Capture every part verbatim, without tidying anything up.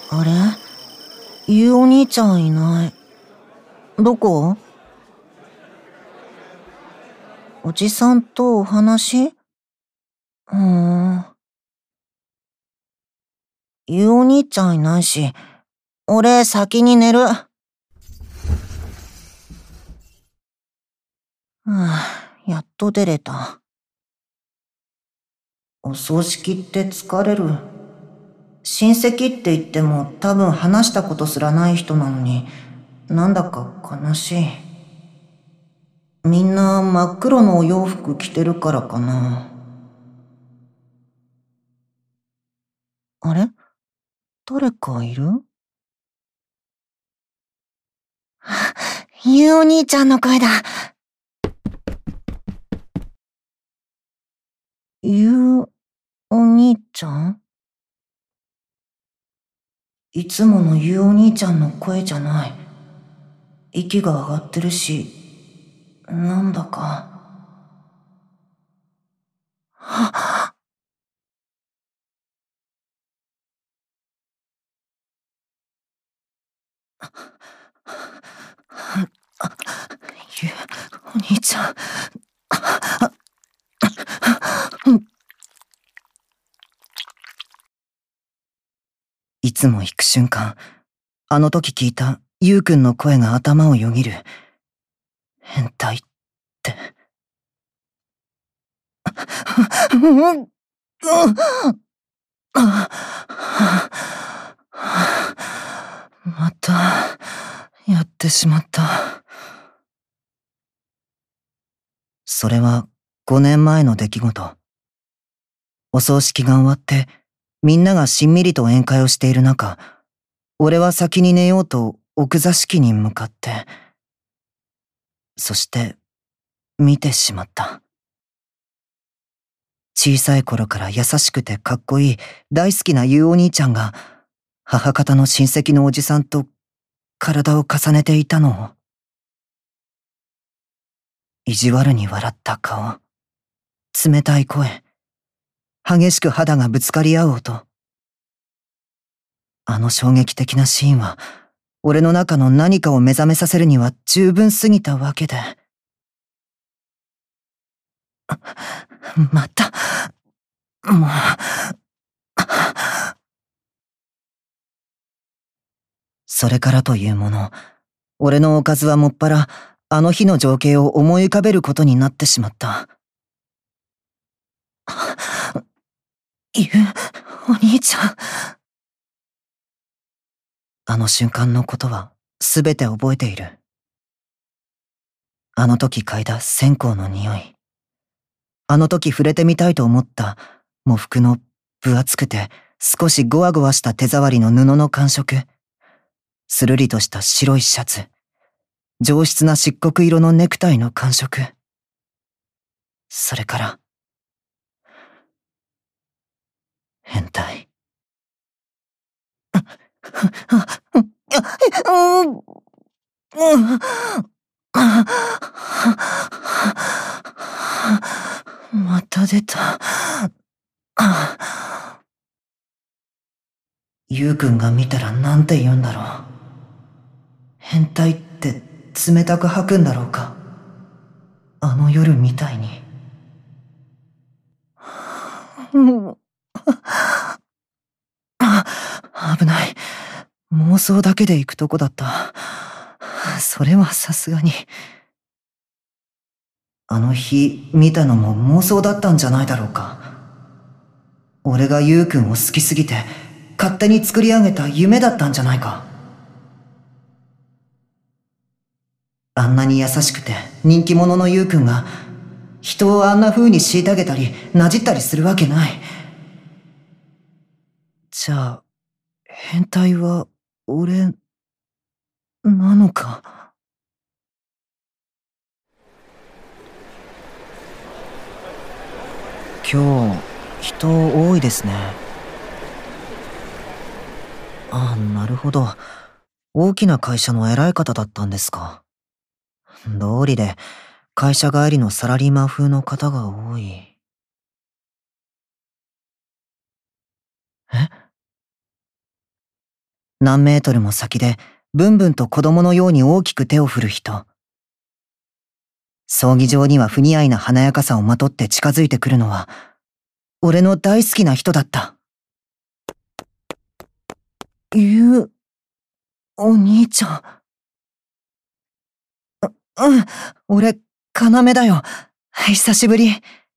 あれ、ゆうお兄ちゃんいない。どこ？おじさんとお話？うーん。ゆうお兄ちゃんいないし、俺先に寝る。はあ、やっと出れた。お葬式って疲れる。親戚って言っても多分話したことすらない人なのに、なんだか悲しい。みんな真っ黒のお洋服着てるからかな。あれ？誰かいる？あ、ゆうお兄ちゃんの声だ。ゆうお兄ちゃん？いつものゆうお兄ちゃんの声じゃない。息が上がってるし、なんだか。はっ、ゆうお兄ちゃん。いつも行く瞬間、あの時聞いたゆうくんの声が頭をよぎる。変態って。また、やってしまった。それはごねんまえの出来事。お葬式が終わって、みんながしんみりと宴会をしている中、俺は先に寝ようと奥座敷に向かって、そして見てしまった。小さい頃から優しくてかっこいい大好きなゆうお兄ちゃんが、母方の親戚のおじさんと体を重ねていたのを。意地悪に笑った顔、冷たい声、激しく肌がぶつかり合う音。あの衝撃的なシーンは、俺の中の何かを目覚めさせるには十分すぎたわけで。また、もう。それからというもの、俺のおかずはもっぱら、あの日の情景を思い浮かべることになってしまった。ゆうお兄ちゃん。あの瞬間のことはすべて覚えている。あの時嗅いだ線香の匂い。あの時触れてみたいと思った喪服の分厚くて少しゴワゴワした手触りの布の感触。するりとした白いシャツ。上質な漆黒色のネクタイの感触。それから、変態。また出た。ゆうくんが見たらなんて言うんだろう。変態って冷たく吐くんだろうか。あの夜みたいに。危ない。妄想だけで行くとこだった。それはさすがに。あの日見たのも妄想だったんじゃないだろうか。俺がゆうくんを好きすぎて勝手に作り上げた夢だったんじゃないか。あんなに優しくて人気者のゆうくんが人をあんな風に虐げたりなじったりするわけない。じゃあ変態は俺なのか。今日人多いですね。あ、なるほど。大きな会社の偉い方だったんですか。道理で会社帰りのサラリーマン風の方が多い。え？ 何メートルも先で、ブンブンと子供のように大きく手を振る人。葬儀場には不似合いな華やかさをまとって近づいてくるのは、俺の大好きな人だった。ゆう、お兄ちゃん。う、うん、俺、要だよ。久しぶり。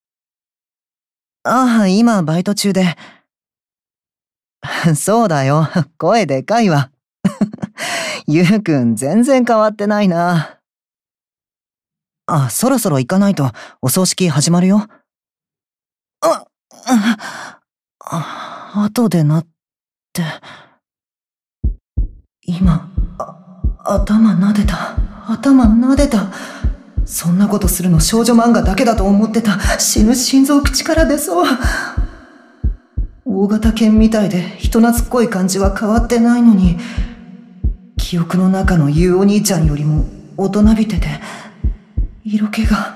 ああ、今バイト中で。そうだよ、声でかいわ。ゆうくん全然変わってないな。あ、そろそろ行かないとお葬式始まるよ。あ、あ、後でなって。今、あ、頭撫でた。頭撫でた。そんなことするの少女漫画だけだと思ってた。死ぬ心臓口から出そう。大型犬みたいで人懐っこい感じは変わってないのに、記憶の中のゆうお兄ちゃんよりも大人びてて、色気が。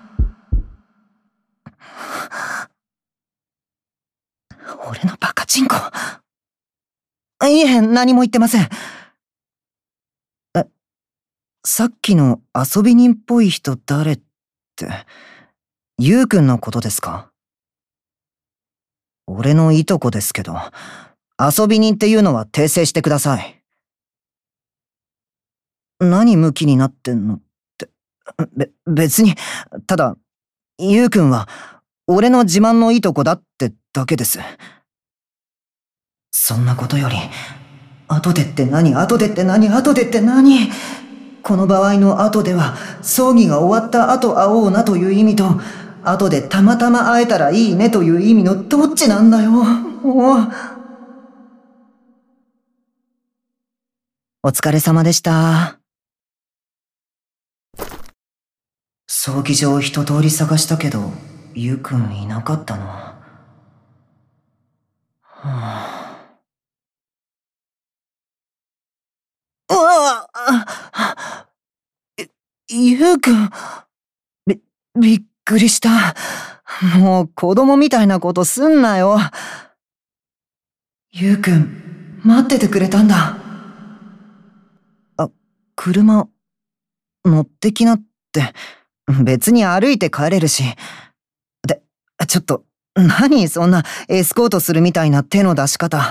俺のバカチンコ。いえ、何も言ってません。え、さっきの遊び人っぽい人誰って、ゆうくんのことですか？俺のいとこですけど、遊び人っていうのは訂正してください。何ムキになってんのって、べ、別に、ただ、ゆうくんは、俺の自慢のいとこだってだけです。そんなことより、後でって何、後でって何、後でって何。この場合の後では、葬儀が終わった後会おうなという意味と、後でたまたま会えたらいいねという意味のどっちなんだよ。もう。お疲れ様でした。葬儀場一通り探したけど、ゆうくんいなかったの。はあ、うわあ、ゆうくん。び、びっくりした。もう子供みたいなことすんなよ。ゆうくん、待っててくれたんだ。あ、車、乗ってきなって、別に歩いて帰れるし。で、ちょっと、何そんなエスコートするみたいな手の出し方。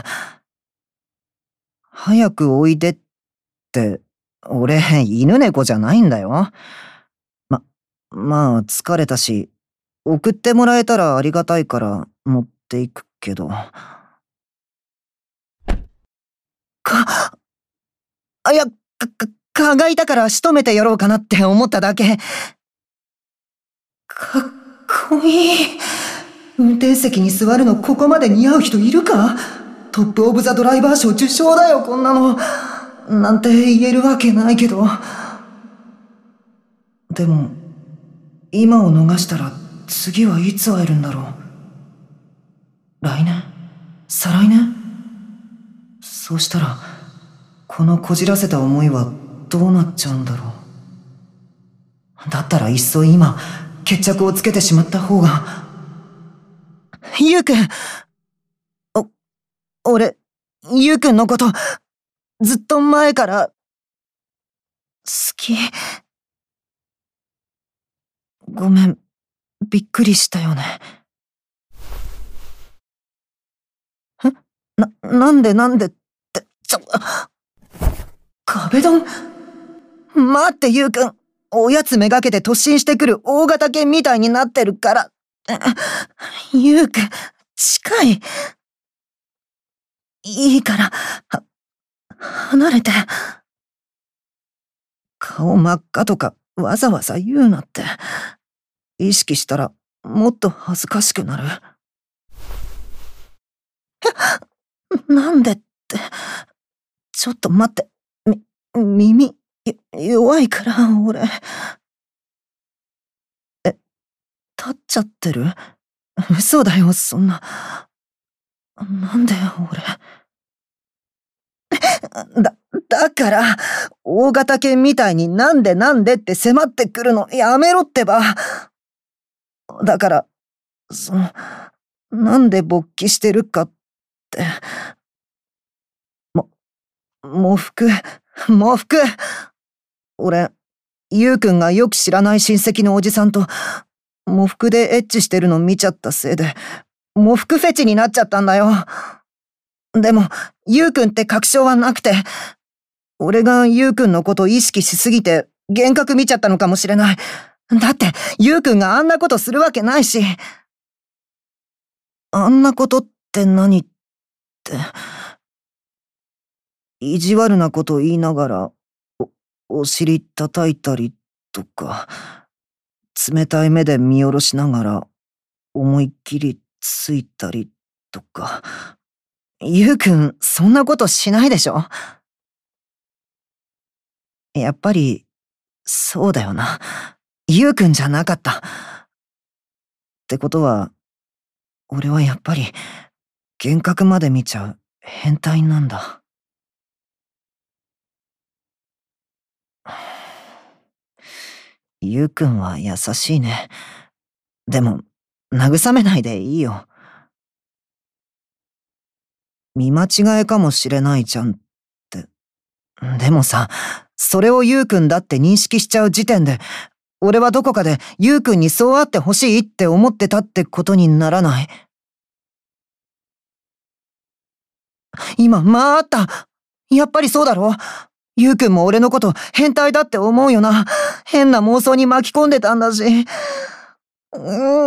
早くおいでって、俺、犬猫じゃないんだよ。ま、まあ、疲れたし、送ってもらえたらありがたいから持っていくけど。か、あ、いや、か、か、蚊がいたから仕留めてやろうかなって思っただけ。かっこいい。運転席に座るのここまで似合う人いるか？トップオブザドライバー賞受賞だよ、こんなの。なんて言えるわけないけど。でも、今を逃したら次はいつ会えるんだろう。来年？再来年？そうしたら、このこじらせた思いはどうなっちゃうんだろう。だったらいっそ今、決着をつけてしまった方が。ゆうくん！お、俺、ゆうくんのこと、ずっと前から、好き。ごめん、びっくりしたよね。え？な、なんでなんでって、ちょ、壁ドン？待って、ゆうくん。おやつめがけて突進してくる大型犬みたいになってるから。ゆうくん、近い。いいから、は、離れて。顔真っ赤とかわざわざ言うなって。意識したらもっと恥ずかしくなる。なんでって。ちょっと待って。み、耳、弱いから、俺。え、立っちゃってる？嘘だよ、そんな。なんで俺。だ、だから、大型犬みたいになんでなんでって迫ってくるのやめろってば。だから、その、なんで勃起してるかって。も、 喪服、喪服。俺、ゆうくんがよく知らない親戚のおじさんと、喪服でエッチしてるの見ちゃったせいで、喪服フェチになっちゃったんだよ。でも、ゆうくんって確証はなくて、俺がゆうくんのこと意識しすぎて、幻覚見ちゃったのかもしれない。だって、ゆうくんがあんなことするわけないし。あんなことって何って、意地悪なこと言いながら、お、お尻叩いたりとか、冷たい目で見下ろしながら、思いっきりついたりとか。ゆうくん、そんなことしないでしょ？やっぱり、そうだよな。ゆうくんじゃなかった。ってことは、俺はやっぱり、幻覚まで見ちゃう変態なんだ。ゆうくんは優しいね。でも、慰めないでいいよ。見間違えかもしれないじゃんって。でもさ、それをゆうくんだって認識しちゃう時点で、俺はどこかでゆうくんにそうあってほしいって思ってたってことにならない？今、まああった。やっぱりそうだろ？ゆうくんも俺のこと変態だって思うよな。変な妄想に巻き込んでたんだし。う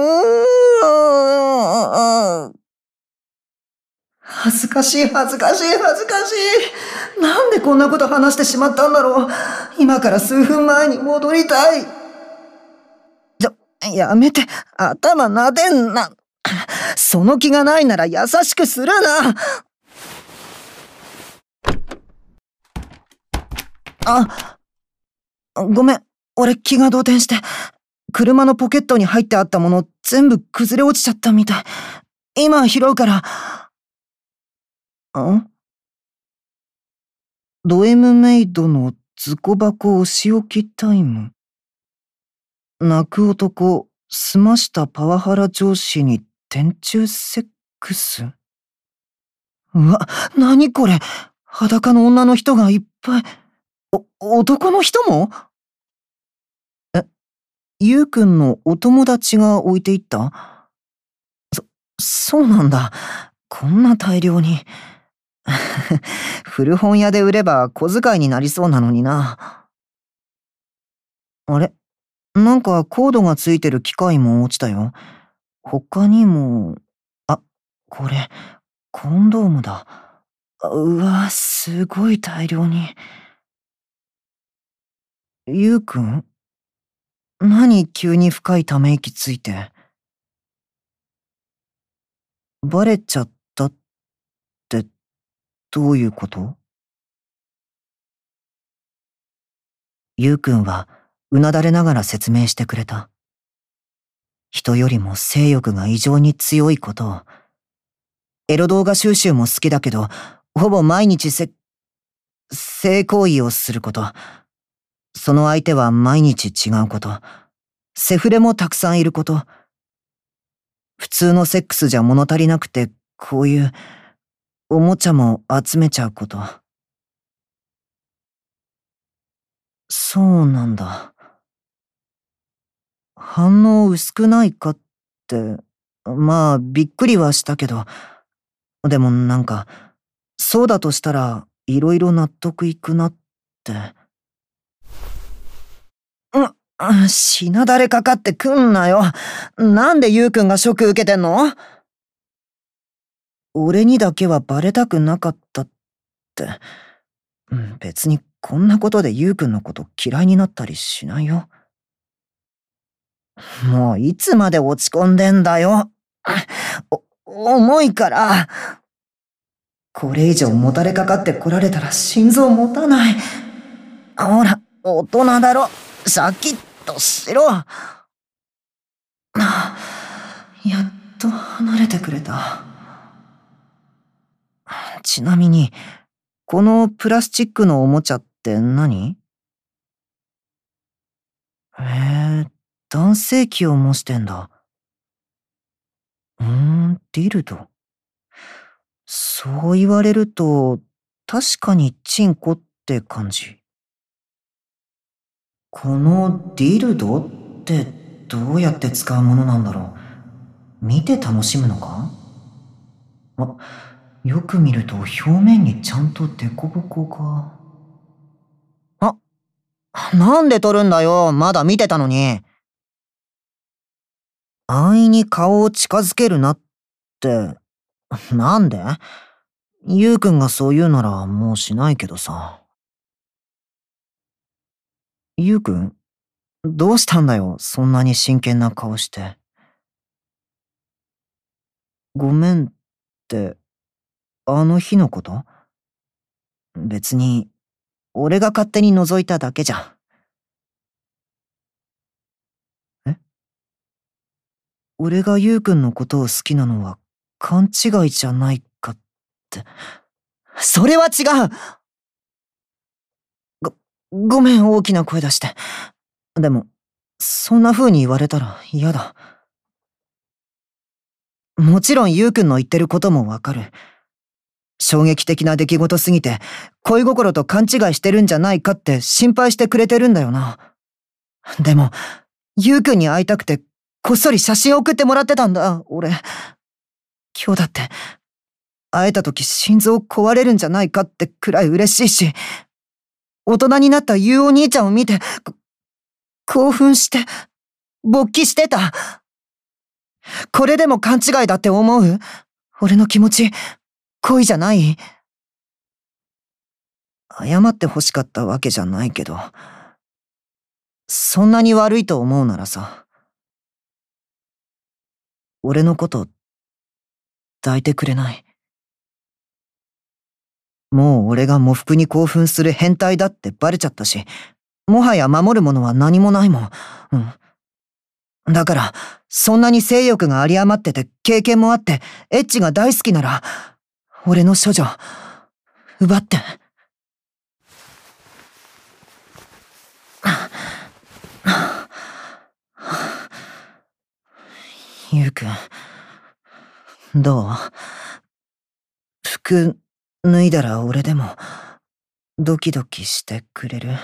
ーん。恥ずかしい恥ずかしい恥ずかしい。なんでこんなこと話してしまったんだろう。今から数分前に戻りたい。ちょ、やめて、頭撫でんな。その気がないなら優しくするな。あ、ごめん、俺気が動転して。車のポケットに入ってあったもの全部崩れ落ちちゃったみたい。今拾うから。ん？ド M メイドのズコ箱お仕置きタイム。泣く男、澄ましたパワハラ上司に天中セックス。うわ、なにこれ。裸の女の人がいっぱい。お、男の人も？え、ゆうくんのお友達が置いていった？そ、そうなんだ。こんな大量に。古本屋で売れば小遣いになりそうなのにな。あれ？なんかコードがついてる機械も落ちたよ。他にも、あ、これ、コンドームだ。うわ、すごい大量に。ゆうくん？何急に深いため息ついて。バレちゃったってどういうこと？ゆうくんはうなだれながら説明してくれた。人よりも性欲が異常に強いことを。エロ動画収集も好きだけど、ほぼ毎日せ、性行為をすること。その相手は毎日違うこと。セフレもたくさんいること。普通のセックスじゃ物足りなくて、こういうおもちゃも集めちゃうこと。そうなんだ。反応薄くないかって、まあびっくりはしたけど、でもなんか、そうだとしたらいろいろ納得いくなって。う、しなだれかかってくんなよ。なんでゆうくんがショック受けてんの？俺にだけはバレたくなかったって。別にこんなことでゆうくんのこと嫌いになったりしないよ。もういつまで落ち込んでんだよ。お、重いから。これ以上もたれかかってこられたら心臓持たない。ほら、大人だろ。シャキッとしろ。はあ、やっと離れてくれた。ちなみに、このプラスチックのおもちゃって何？へえ、男性器を模してんだ。うーん、ディルド。そう言われると、 確かにチンコって感じ。このディルドってどうやって使うものなんだろう。見て楽しむのか？あ、よく見ると表面にちゃんとデコボコが。あ、なんで撮るんだよ。まだ見てたのに。安易に顔を近づけるなって、なんで？ゆうくんがそう言うならもうしないけどさ。ゆうくん、どうしたんだよ、そんなに真剣な顔して。ごめんって、あの日のこと？別に、俺が勝手に覗いただけじゃん。え？俺がゆうくんのことを好きなのは勘違いじゃないかって。それは違う！ご、ごめん、大きな声出して。でも、そんな風に言われたら嫌だ。もちろんゆうくんの言ってることもわかる。衝撃的な出来事すぎて、恋心と勘違いしてるんじゃないかって心配してくれてるんだよな。でも、ゆうくんに会いたくて、こっそり写真送ってもらってたんだ、俺。今日だって、会えた時心臓壊れるんじゃないかってくらい嬉しいし、大人になったゆうお兄ちゃんを見て、興奮して、勃起してた。これでも勘違いだって思う？俺の気持ち、恋じゃない？謝って欲しかったわけじゃないけど、そんなに悪いと思うならさ、俺のこと抱いてくれない？もう俺が喪服に興奮する変態だってバレちゃったし、もはや守るものは何もないもん。うん。だから、そんなに性欲が有り余ってて経験もあって、エッチが大好きなら、俺の処女、奪って。ゆうくん、どう？服脱いだら俺でもドキドキしてくれる？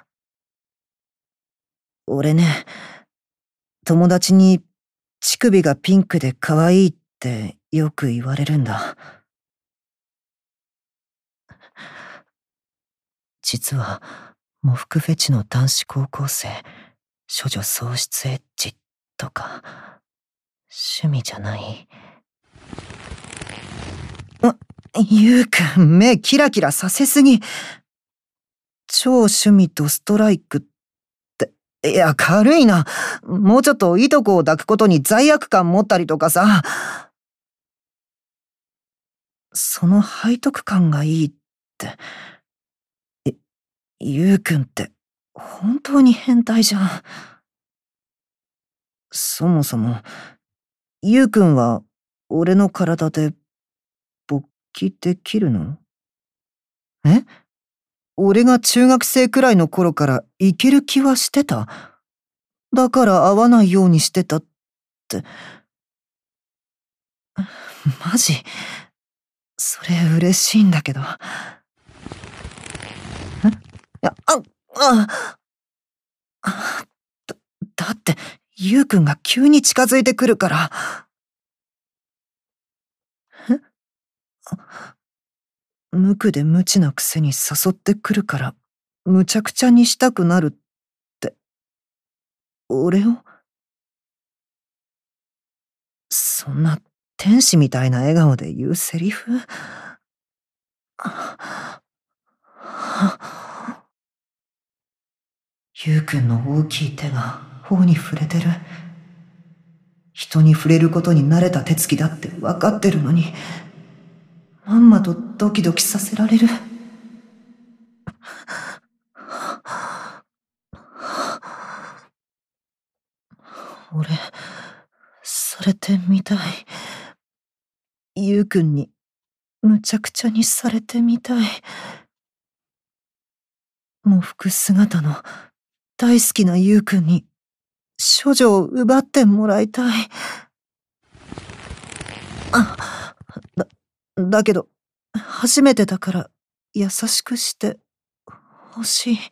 俺ね、友達に乳首がピンクで可愛いってよく言われるんだ。実は、喪服フェチの男子高校生、処女喪失エッチとか、趣味じゃない？あ、ゆうくん、目キラキラさせすぎ。超趣味とストライクって、いや、軽いな。もうちょっといとこを抱くことに罪悪感持ったりとかさ。その背徳感がいいって。え、ゆうくんって本当に変態じゃん。そもそも、ゆうくんは俺の体で勃起できるの？え？俺が中学生くらいの頃からいける気はしてた。だから会わないようにしてたって。マジ？それ嬉しいんだけど。え？いや、あ、あ、あ、だ、だって、ゆうくんが急に近づいてくるから。え？あ、無垢で無知なくせに誘ってくるから、むちゃくちゃにしたくなるって、俺を？そんな天使みたいな笑顔で言うセリフ？ゆうくんの大きい手が頬に触れてる。人に触れることに慣れた手つきだって分かってるのに、まんまとドキドキさせられる。俺、されてみたい。ゆうくんに、むちゃくちゃにされてみたい。喪服姿の大好きなゆうくんに、処女を奪ってもらいたい。あ、だ、だけど、初めてだから、 優しくしてほしい。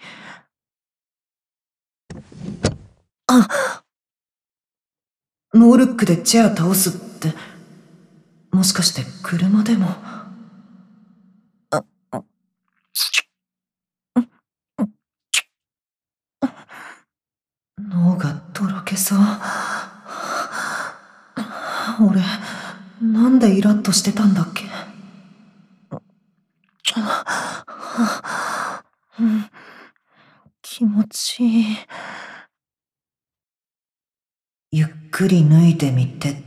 あ、ノールックでチェア倒すって、もしかして車でも。あ、あ、脳がとろけそう。俺、なんでイラッとしてたんだっけ。うん、気持ちいい。ゆっくり脱いでみてって、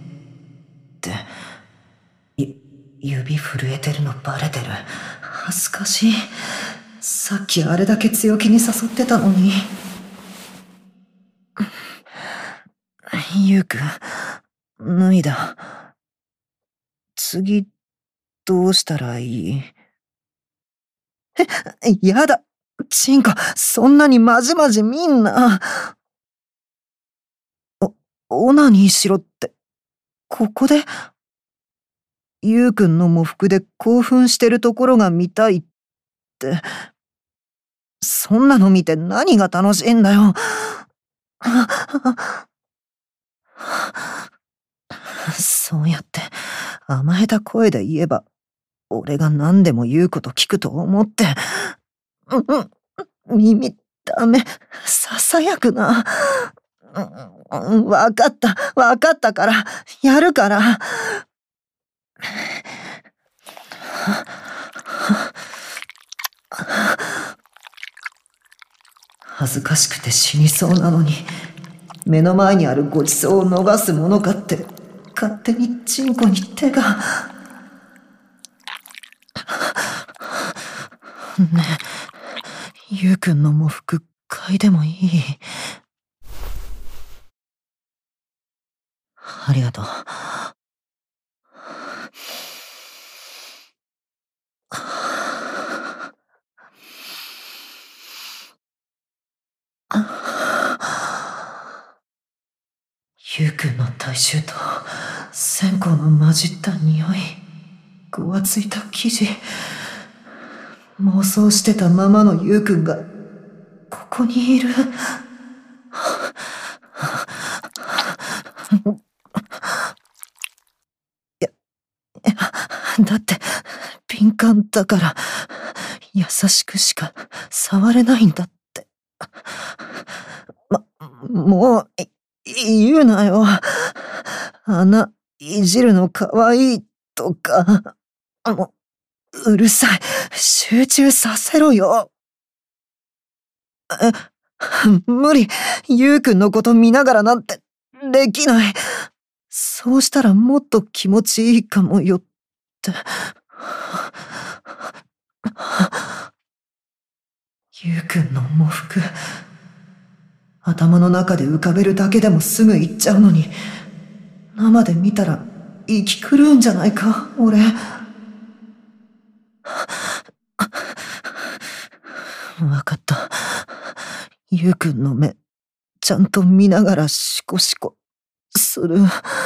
ゆ、指震えてるのバレてる。恥ずかしい。さっきあれだけ強気に誘ってたのに。ゆうくん、脱いだ。次、どうしたらいい？え、やだ。チンコ、そんなにまじまじ見んな。お、オナニーしろって、ここで？ゆうくんの喪服で興奮してるところが見たいって。そんなの見て何が楽しいんだよ。そうやって甘えた声で言えば、俺が何でも言うこと聞くと思って。うん、耳ダメ、ささやくな。うん、わかった、わかったから、やるから。恥ずかしくて死にそうなのに、目の前にあるごちそうを逃すものかって、勝手にチンコに手が。ねえ、ゆうくんの喪服嗅いでもいい？ありがとう。ゆうくんの体臭と線香の混じった匂い、ごわついた生地。妄想してたままのゆうくんがここにいる。いや、いや、だって敏感だから優しくしか触れないんだって。ま、もうい言うなよ。穴いじるのかわいいとか。もううるさい。集中させろよ。え、無理。ゆうくんのこと見ながらなんてできない。そうしたらもっと気持ちいいかもよって。ゆうくんの喪服、頭の中で浮かべるだけでもすぐ行っちゃうのに、生で見たら息狂うんじゃないか、俺。わかった。ゆうくんの目、ちゃんと見ながらシコシコする。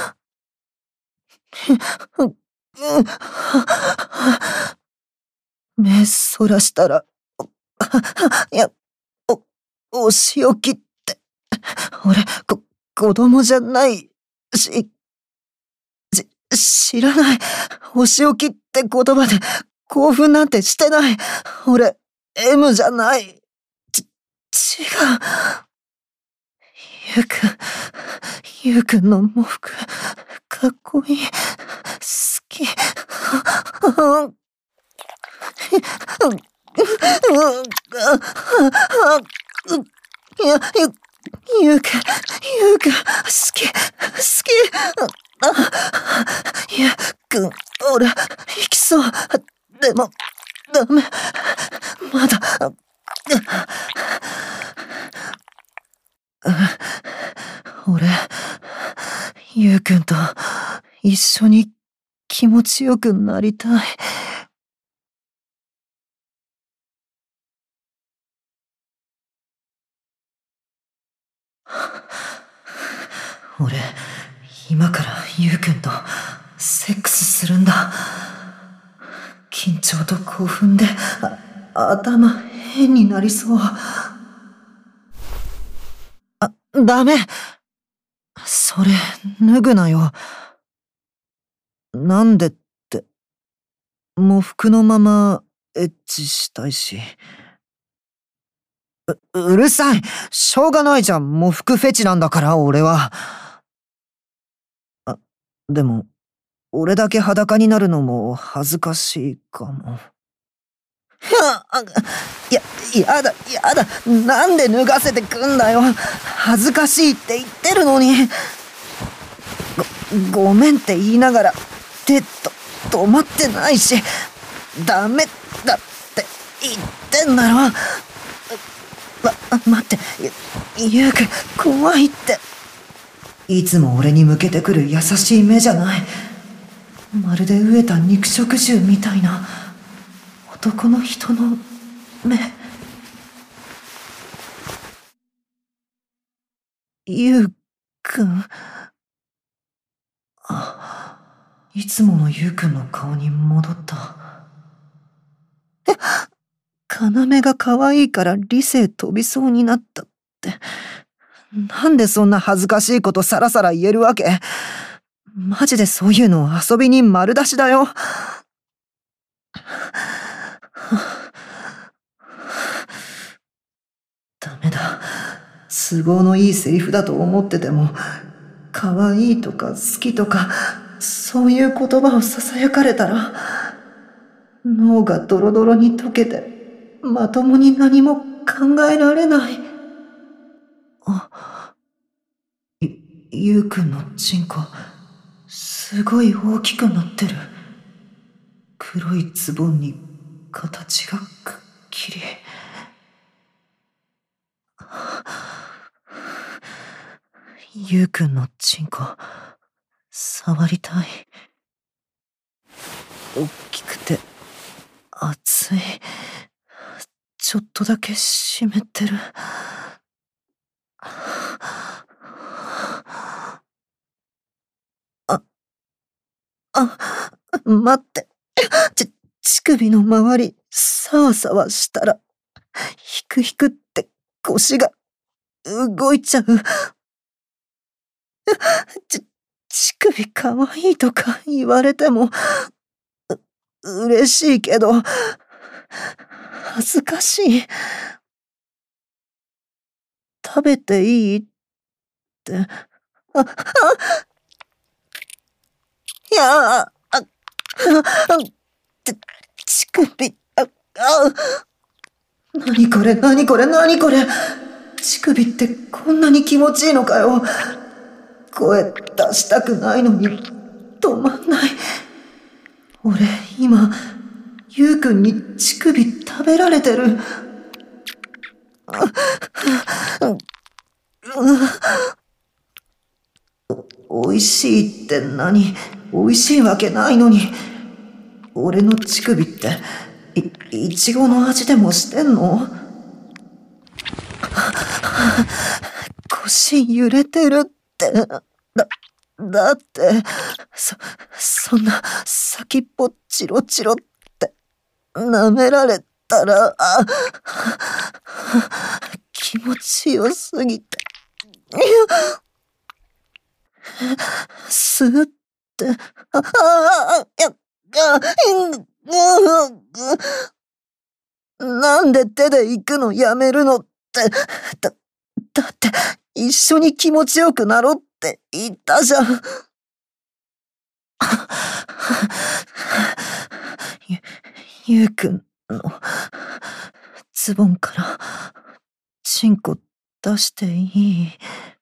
目そらしたら、いや、お、お仕置きって、俺、こ、子供じゃないし、し、知らない。お仕置きって言葉で興奮なんてしてない。俺、M じゃない。ち、違う。ゆうくん、ゆうくんの喪服、かっこいい。好き。いや、ゆ、ゆうくん、ゆうくん、好き、好き。ゆうくん、俺、行きそう。でも、ダメ。まだ。俺、ゆうくんと一緒に気持ちよくなりたい。俺、今からゆうくんとセックスするんだ。緊張と興奮で、 頭変になりそう。あ、ダメ。それ、脱ぐなよ。なんでって、喪服のままエッチしたいし。う、うるさい。しょうがないじゃん。喪服フェチなんだから、俺は。あ、でも、俺だけ裸になるのも恥ずかしいかも。いや、やだ、やだ。なんで脱がせてくんだよ。恥ずかしいって言ってるのに。ご、ごめんって言いながら、手と、止まってないし、ダメだって言ってんだろ。わ、待って、ゆ、ゆうくん、怖いって。いつも俺に向けてくる優しい目じゃない。まるで飢えた肉食獣みたいな男の人の目。ゆうくん。あ、いつものゆうくんの顔に戻った。え、要が可愛いから理性飛びそうになったって。なんでそんな恥ずかしいことさらさら言えるわけ？マジでそういうの遊びに丸出しだよ。ダメだ。都合のいいセリフだと思ってても、可愛いとか好きとか、そういう言葉を囁かれたら、脳がドロドロに溶けて、まともに何も考えられない。あ、ゆ、ゆうくんのチンコ、すごい大きくなってる。黒いズボンに形がくっきり。ゆうくんのチンコ、触りたい。大きくて、熱い。ちょっとだけ湿ってる。あ、あ、待って。ち、乳首の周り、さわさわしたら、ひくひくって腰が動いちゃう。ち、乳首かわいいとか言われても、う、嬉しいけど、恥ずかしい。食べていいって。あ、あ、いや、あ、あ、ち、乳首、あ、あ、なにこれ、なにこれ、なにこれ。乳首ってこんなに気持ちいいのかよ。声出したくないのに止まんない。俺今ゆうくんに乳首食べられてる。お、おいしいって何？おいしいわけないのに。俺の乳首ってい、いちごの味でもしてんの？腰揺れてるって。だ、だって、そ、そんな先っぽチロチロって舐められたら、あ、気持ちよすぎて。スーって、あ、あ、いや、あ、なんで手で行くのやめるのって。だ、だって、一緒に気持ちよくなろうって言ったじゃん。ゆ、ゆうくんの、ズボンから、チンコ出していい？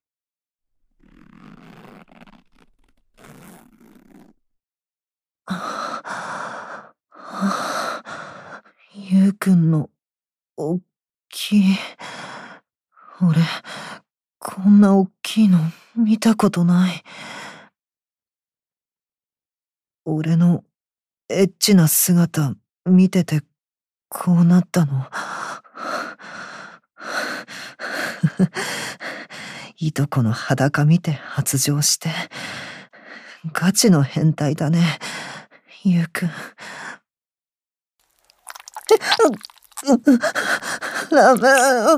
ゆうくんの、おっきい。俺、こんなおっきいの見たことない。俺のエッチな姿見ててこうなったの。いとこの裸見て発情して。ガチの変態だね、ゆうくん。 ダメ。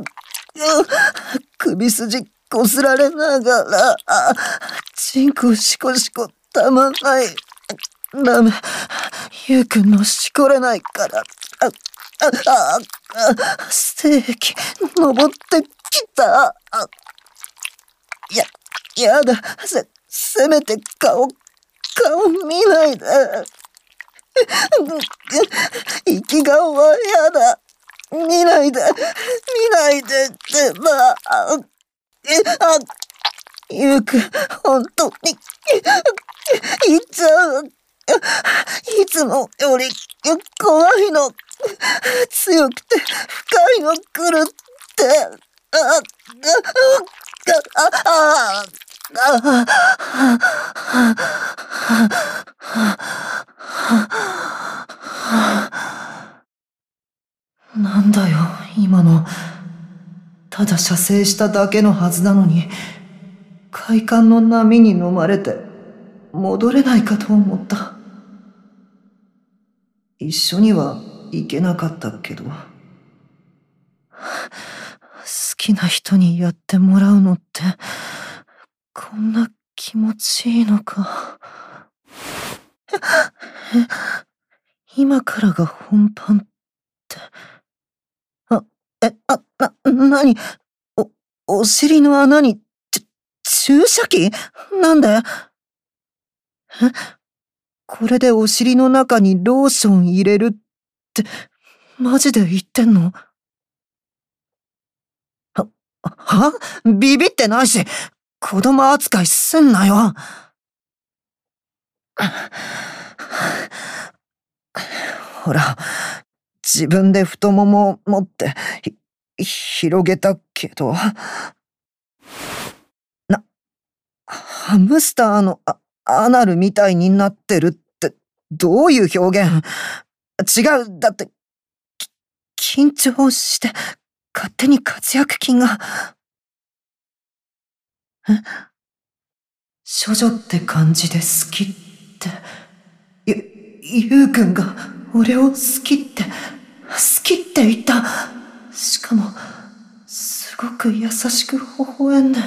首筋こすられながら、チンコシコシコたまんない。ダメ。ゆうくんのしこれないから。あ、あ、あ、性癖、登ってきた。や、やだ。せ、せめて顔、顔見ないで。生き顔はやだ。見ないで、見ないでって、まあ、え、あ、ゆうくん、ほんとに、言っちゃう。いつもより怖いの、強くて深いの来るって、あ、あ、あ、あ、あ、なんだよ、今の。ただ射精しただけのはずなのに、快感の波に飲まれて、戻れないかと思った。一緒には行けなかったけど。好きな人にやってもらうのって、こんな気持ちいいのか。え、今からが本番って。あ、え、あ、な、なに、お、お尻の穴に、ち、注射器？なんで？え？これでお尻の中にローション入れるって、マジで言ってんの？は、は？ビビってないし、子供扱いすんなよ。ほら、自分で太ももを持って、ひ、広げたけど。な、ハムスターのア、アナルみたいになってるって、どういう表現？違う、だって、き、緊張して、勝手に活躍筋が。え？処女って感じで好きって。ゆ、ゆうくんが俺を好きって、好きって言った。しかも、すごく優しく微笑んで。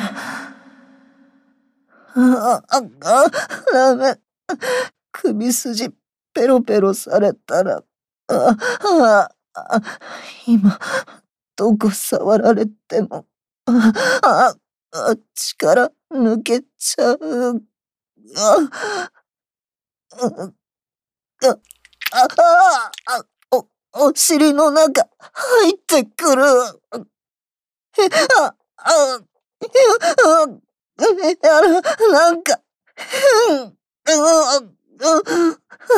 あ、あ、あ、ダメ。首筋ペロペロされたら、あ、あ、あ、今、どこ触られても、あ、あ、あ、力抜けちゃう。あ、あ、あ、あ、あ、お、お尻の中入ってくる。あ、あ、あ、なんか、うん、うん、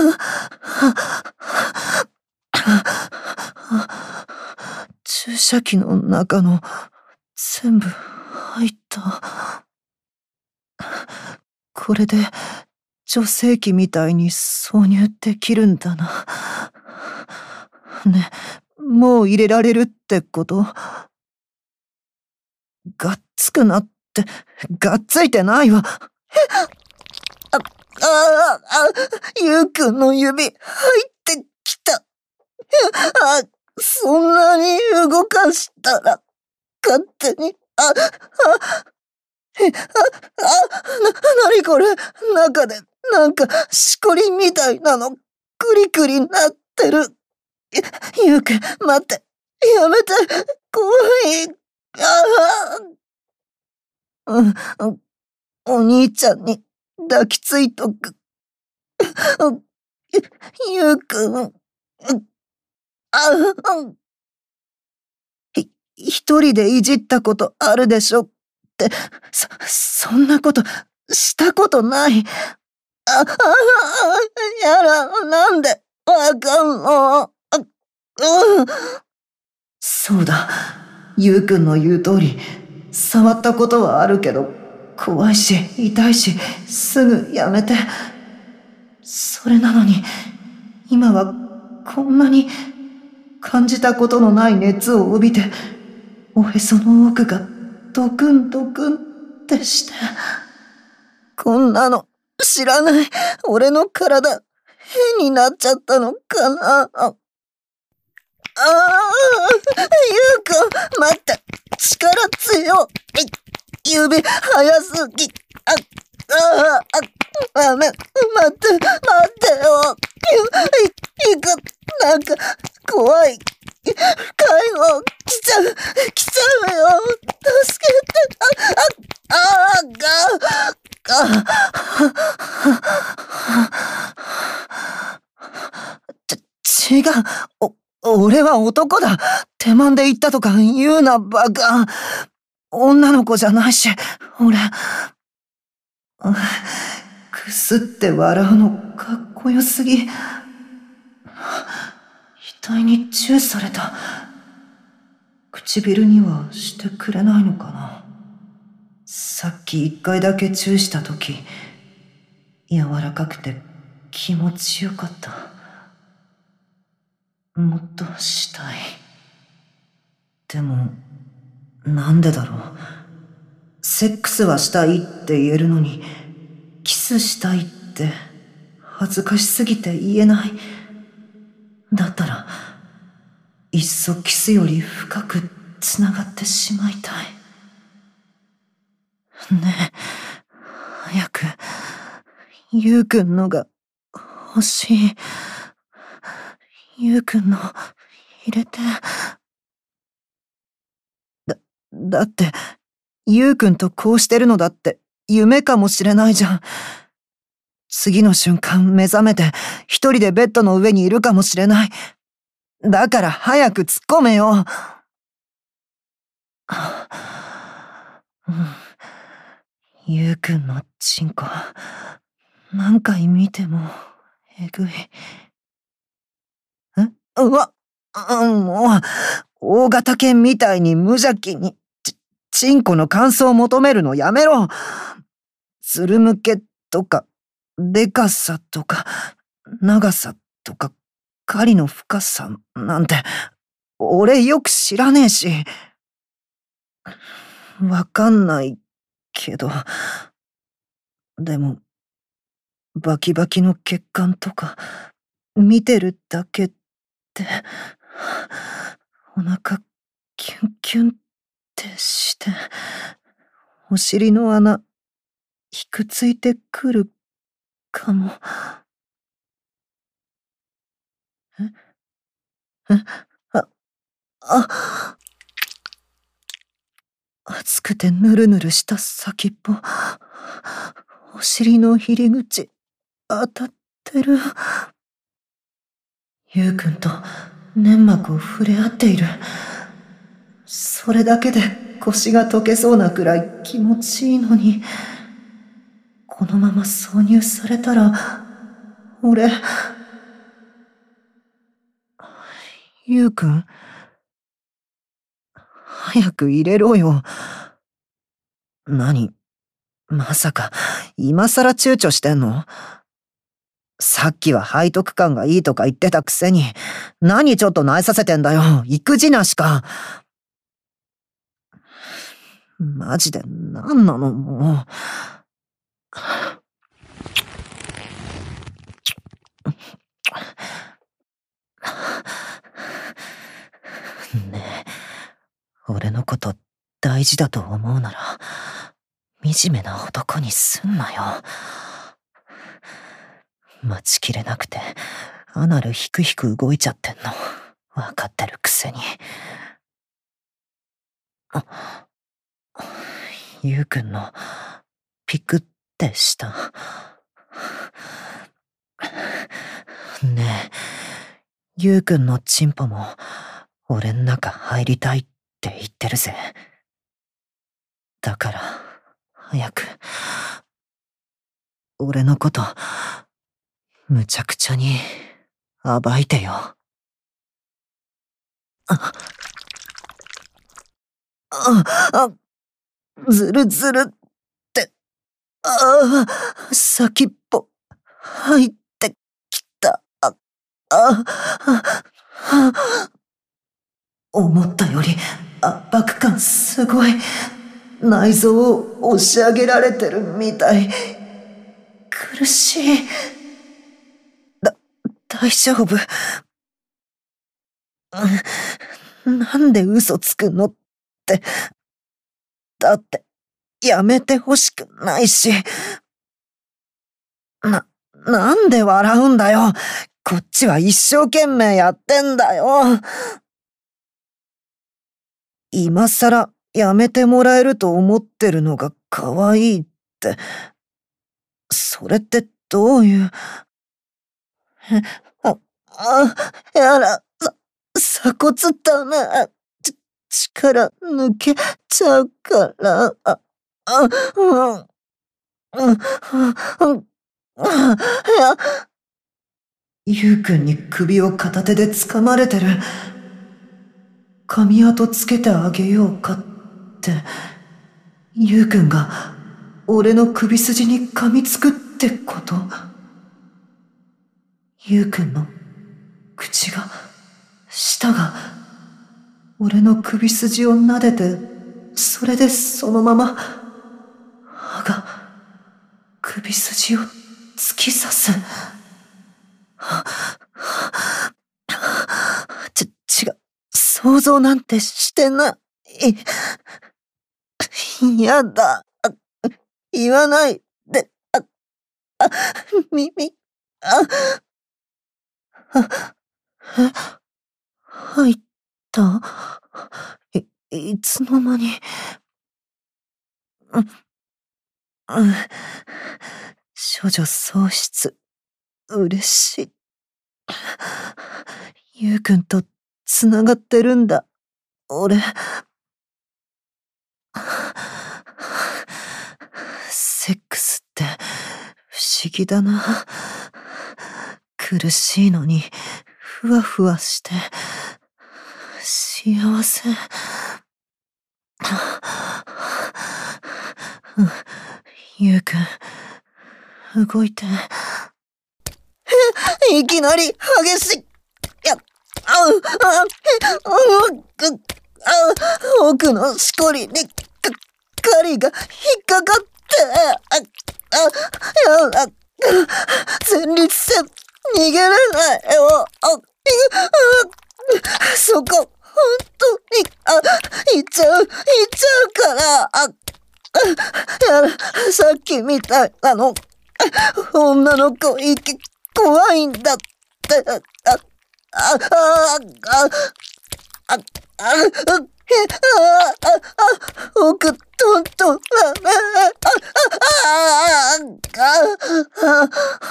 注射器の中の全部入った。これで女性器みたいに挿入できるんだな。ね、もう入れられるってこと？がっつくなって、がっついてないわ。あ、ああ、あ、ゆうくんの指入ってきた。あ、そんなに動かしたら、勝手に、あ、あ、え、あ、あ、な、なにこれ、中で、なんか、しこりみたいなの、クリクリなってる。ゆうくん、待って、やめて、怖い。ああ、うん、お兄ちゃんに抱きついとく。ゆうくん、あ、ひ、一人でいじったことあるでしょって、そ、そんなことしたことない。あ、あ、やら、なんで、わかんの。あ、うん。そうだ、ゆうくんの言う通り、触ったことはあるけど、怖いし、痛いし、すぐやめて。それなのに、今はこんなに感じたことのない熱を帯びて、おへその奥がドクンドクンってして。こんなの知らない。俺の体変になっちゃったのかな。 ああ、ゆうくん、待って、力強い。指、早すぎ。あ、ああ、あ、あめ、待って、待ってよ。い、いく、なんか、怖い。介護、来ちゃう、来ちゃうよ。助けて、あ、あ、ああ、が、が、ち、違う。お、俺は男だ。手間で言ったとか言うな、バカ。女の子じゃないし、俺。くすって笑うのかっこよすぎ。額にチューされた。唇にはしてくれないのかな。さっき一回だけチューしたとき、柔らかくて気持ちよかった。もっとしたい。でも、なんでだろう。セックスはしたいって言えるのに、キスしたいって恥ずかしすぎて言えない。だったら、いっそキスより深くつながってしまいたい。ねえ、早く、ゆうくんのが欲しい。ゆうくんの入れて。だ、だって、ゆうくんとこうしてるのだって夢かもしれないじゃん。次の瞬間目覚めて一人でベッドの上にいるかもしれない。だから早く突っ込めよ。うん、ゆうくんのチンコ、何回見てもえぐい。え、うわ、うん、もう、大型犬みたいに無邪気に、ち、チンコの感想を求めるのやめろ。つるむけとか、でかさとか、長さとか、狩りの深さなんて、俺よく知らねえし。わかんないけど、でも、バキバキの血管とか、見てるだけで、お腹キュンキュンってして、お尻の穴、ひくついてくるかも。ええあ、あ、熱くてぬるぬるした先っぽ、お尻の入り口、当たってる。ゆうくんと粘膜を触れ合っている。それだけで腰が溶けそうなくらい気持ちいいのに、このまま挿入されたら、俺、ゆうくん、早く入れろよ。何、まさか、今さら躊躇してんの？さっきは背徳感がいいとか言ってたくせに、何ちょっと萎えさせてんだよ。育児なしか。マジで何なのもう。ねえ、俺のこと大事だと思うなら、惨めな男にすんなよ。待ちきれなくて、アナルヒクヒク動いちゃってんの。わかってるくせに。ゆうくんの、ピクってした。ねえ、ゆうくんのチンポも、俺ん中入りたいって言ってるぜ。だから、早く、俺のこと、むちゃくちゃに、暴いてよ。あ、あ、あ、ずるずるって、ああ、先っぽ、入ってきた。あ、あ、あ、思ったより圧迫感すごい。内臓を押し上げられてるみたい。苦しい。だ、大丈夫。 なんで嘘つくのって。だって、やめてほしくないし。な、なんで笑うんだよ。こっちは一生懸命やってんだよ。今さらやめてもらえると思ってるのが可愛いって。それってどういう。え、あ、あ、やら、さ、鎖骨だな。ち、力抜けちゃうから。あ、あ、うん、うん、うん、や、ゆうくんに首を片手で掴まれてる。髪跡つけてあげようかって、ゆうくんが俺の首筋に噛みつくってこと？ゆうくんの口が、舌が、俺の首筋を撫でて、それでそのまま、歯が、首筋を突き刺す。ち、違う。想像なんてしてない。やだ。言わないで。あ、あ、耳、あ、あ、え、入った？い、いつの間に。うん、うん。処女喪失。嬉しい。ゆうくんとつながってるんだ。俺。セックスって不思議だな。苦しいのにふわふわして幸せ。ゆうくん、動いて。いきなり激しい。や、あう、あ、あう、く、あう、奥のしこりに、か、針が引っかかって、あ、あ、やだ、前立腺、逃げれないよ。あ、そこ、ほんとに、あ、行っちゃう、行っちゃうから、あ、やだ、さっきみたいなの、女の子、いき、怖いんだって、あ、あ、あ、あ、あ、あ、あ、あ、奥、とんとん、あ、あ、あ、あ、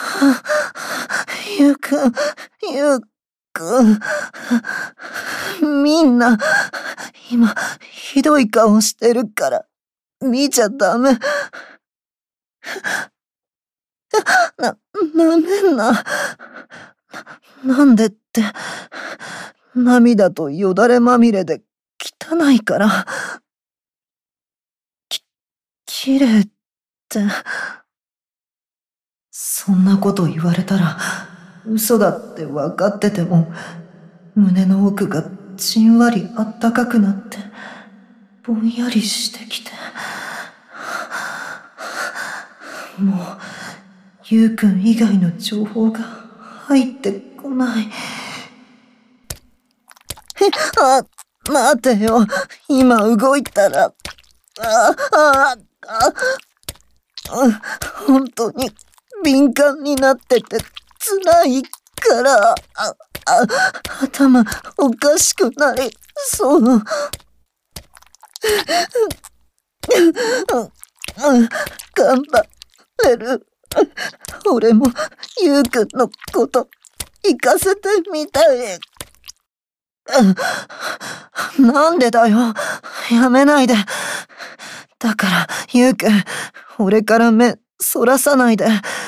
ゆうくん、ゆうくん、みんな、今、ひどい顔してるから、見ちゃダメ。な、なめんな。なんでって、涙とよだれまみれで汚いから。き、綺麗って。そんなこと言われたら、嘘だって分かってても、胸の奥がじんわりあったかくなって、ぼんやりしてきて。もう、ゆうくん以外の情報が入ってこない。あ、待てよ。今動いたら。あ、あ、あ、本当に敏感になってて辛いから、あ、あ、頭おかしくなりそう。頑張れる。俺もゆうくんのこと行かせてみたい。なんでだよ。やめないで。だから、ゆうくん、俺から目そらさないで。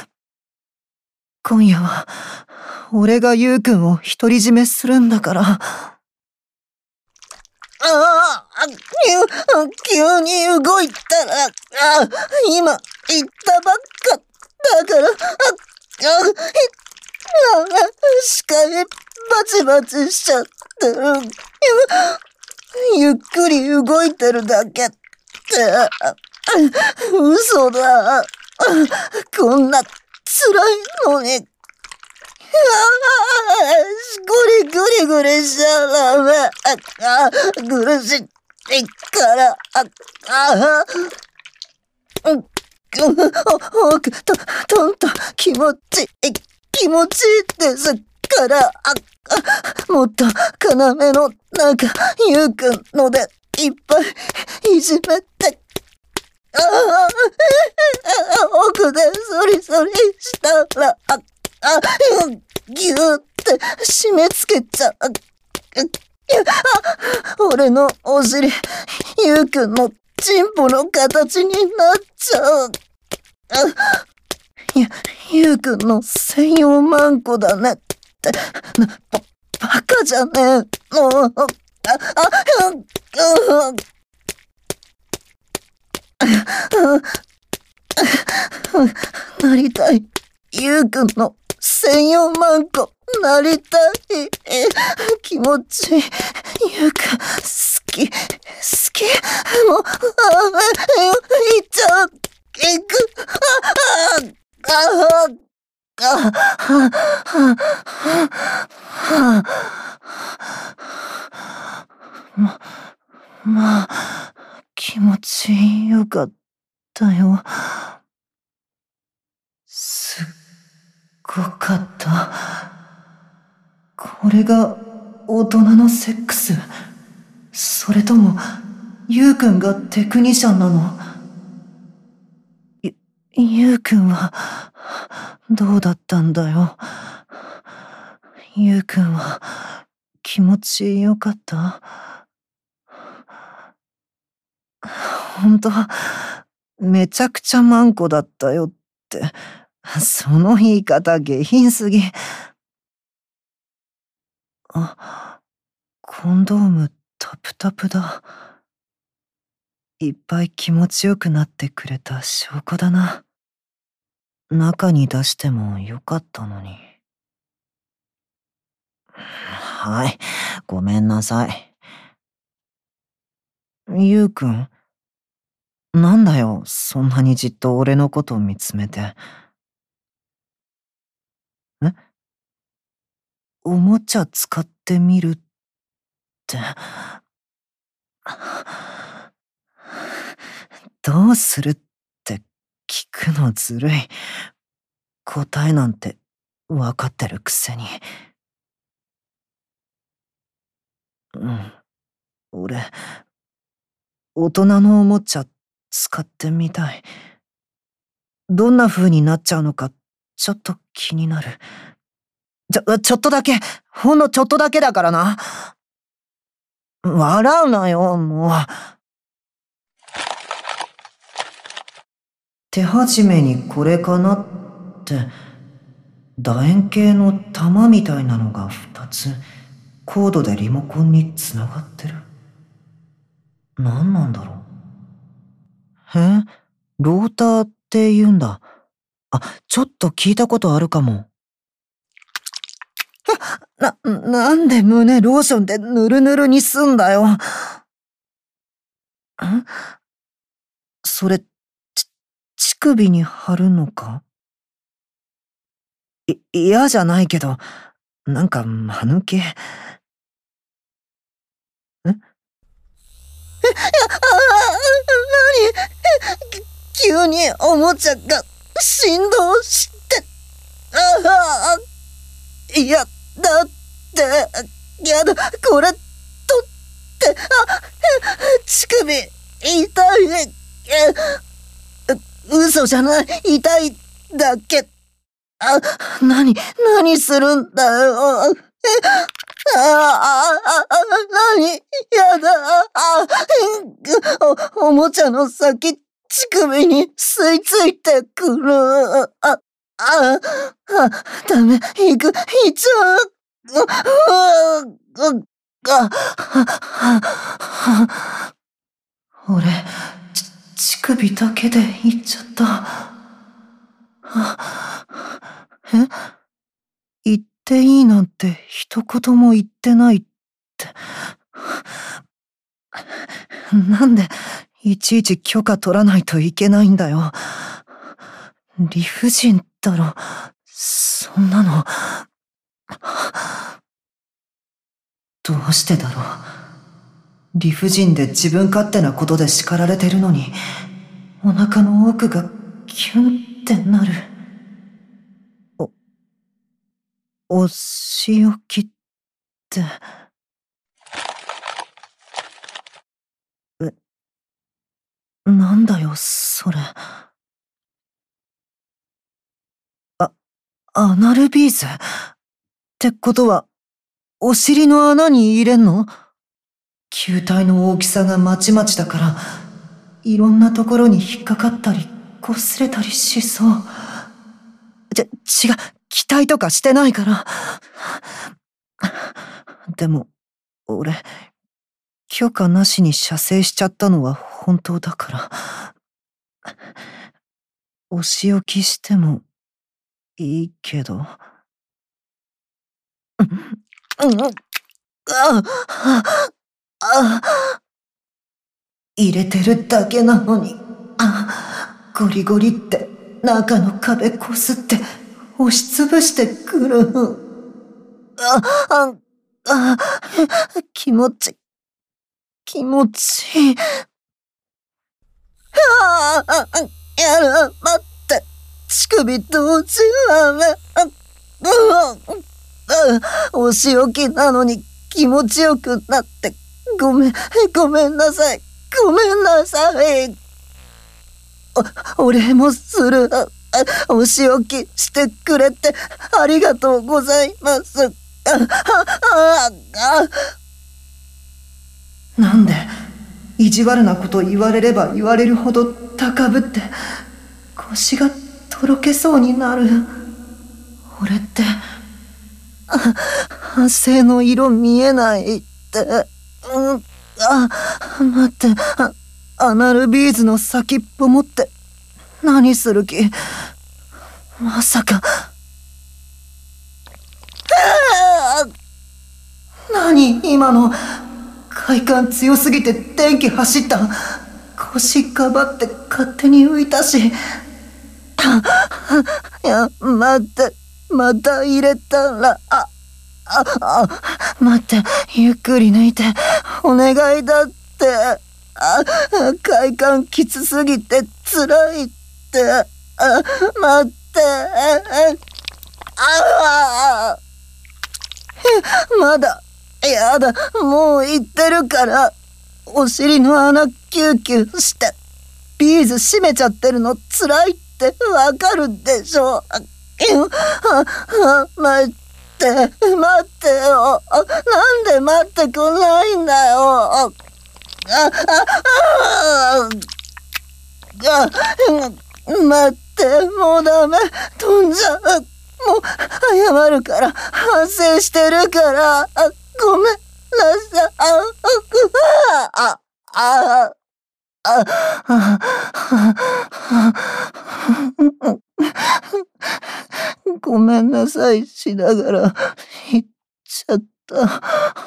今夜は、俺がゆうくんを独り占めするんだから。ああ、急、急に動いたら、あ、今、言ったばっか、だから、あ、あ、視界バチバチしちゃってる。ゆっくり動いてるだけって。嘘だ。こんな辛いのに。しこりぐりぐりしちゃダメ。あ、あ、苦しいから、あ、あ、うん、うん、お、おく、と、とんと気持ちいい、気持ちいいですから、あ、あ、もっと、要の中、ゆうくんので、いっぱい、いじめて、ああ、奥でそりそりしたら、あ、あ、ぎゅーって締め付けちゃう。いや、あ、俺のお尻、ゆうくんのチンポの形になっちゃう。あ、ゆ、ゆうくんの専用マンコだねって、な、ば、バカじゃねえの。あ、あ、うん、うん、なりたい。ゆうくんの専用マンコ、なりたい。気持ちいい。ゆうくん、好き、好き。もう、あ、よ、いっちゃう。いく。あ、あ、あ、あ、あ、ま、まあ、気持ちよかったよ。すっごかった。これが大人のセックス？それとも、ゆうくんがテクニシャンなの？ゆ、ゆうくんは、どうだったんだよ。ゆうくんは、気持ちよかった？ほんと、めちゃくちゃマンコだったよって、その言い方下品すぎ。あ、コンドームタプタプだ。いっぱい気持ちよくなってくれた証拠だな。中に出してもよかったのに。はい、ごめんなさい。ゆうくん、なんだよ、そんなにじっと俺のこと見つめて。え？おもちゃ使ってみるって。どうするって聞くのずるい。答えなんてわかってるくせに。うん、俺、大人のおもちゃ使ってみたい。どんな風になっちゃうのか、ちょっと気になる。ちょ、ちょっとだけ、ほんのちょっとだけだからな。笑うなよ、もう。手始めにこれかなって、楕円形の玉みたいなのが二つ、コードでリモコンにつながってる。何なんだろう。へえ、ローターって言うんだ。あ、ちょっと聞いたことあるかも。な、なんで胸ローションでヌルヌルにすんだよ。ん？それ、ち、乳首に貼るのか？い、嫌じゃないけど、なんか間抜け。え？え？ああ、なに？急におもちゃが振動して、ああ、いや、だって、やだ、これ、取って、あ、乳首、痛い、え、嘘じゃない、痛いだけ。あ、なに、なにするんだよ。え、ああ、あ、あ、なに、やだ、あ、お、おもちゃの先、乳首に吸い付いてくる。あ、あ、あ、ダメ、行く、行っちゃう。う、う、あ、俺、ち、乳首だけで行っちゃった。え？言っていいなんて一言も言ってないって。なんで、いちいち許可取らないといけないんだよ。理不尽だろ、そんなの。 どうしてだろう。理不尽で自分勝手なことで叱られてるのに、お腹の奥がキュンってなる。お、お仕置きって、え、なんだよ、それ。あ、アナルビーズってことは、お尻の穴に入れんの？球体の大きさがまちまちだから、いろんなところに引っかかったり、擦れたりしそう。ち、違う、期待とかしてないから。でも、俺、許可なしに射精しちゃったのは本当だから。お仕置きしてもいいけど。うん、うん、あ、あ、あ、入れてるだけなのに、あ、ゴリゴリって中の壁こすって押しつぶしてくる。あ、あ、あ、気持ち、気持ちいい。ああ、やだ、待って。乳首同時だね。お仕置きなのに気持ちよくなって、ごめん、ごめんなさい。ごめんなさい。お、お礼もする。お仕置きしてくれてありがとうございます。なんで、意地悪なこと言われれば言われるほど高ぶって腰がとろけそうになる。俺って、反省の色見えないって。うん、あ、待って、あ、アナルビーズの先っぽ持って何する気？まさか。何今の。快感強すぎて電気走った。腰かばって勝手に浮いたし。いや、待って、また入れたら、あ、あ、あ、待って、ゆっくり抜いて、お願いだって。あ、快感きつすぎて辛いって。あ、待って。ああ、まだ。やだ、もう言ってるから。お尻の穴キューキューして、ビーズ閉めちゃってるの辛いってわかるでしょ。あ、あ、待って、待ってよ。なんで待ってくんないんだよ。あ、あ、あ、あ、待って、もうダメ。飛んじゃう。もう、謝るから、反省してるから。ごめんなさい。あ、あ、あ、あ、ごめんなさいしながら言っちゃった。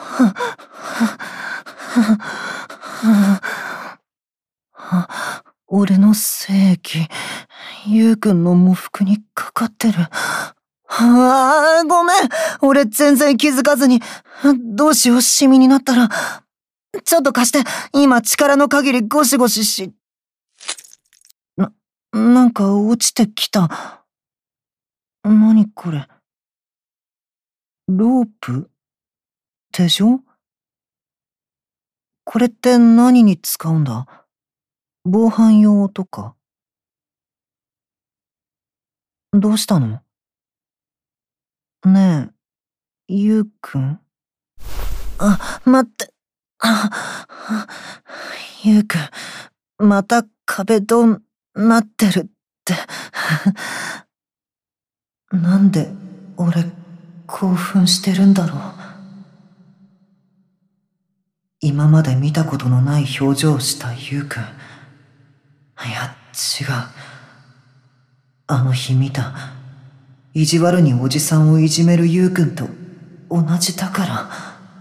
俺の精液、ゆうくんの喪服にかかってる。ああ、ごめん。俺全然気づかずに。どうしよう、シミになったら。ちょっと貸して。今力の限りゴシゴシし。な、なんか落ちてきた。なにこれ。ロープでしょ？これって何に使うんだ？防犯用とか？どうしたの？ねえ、ゆうくん？あ、待って。あ、ゆうくん、また壁ドンなってるって。なんで俺興奮してるんだろう。今まで見たことのない表情をしたゆうくん。いや、違う。あの日見た、意地悪におじさんをいじめるゆうくんと同じだから。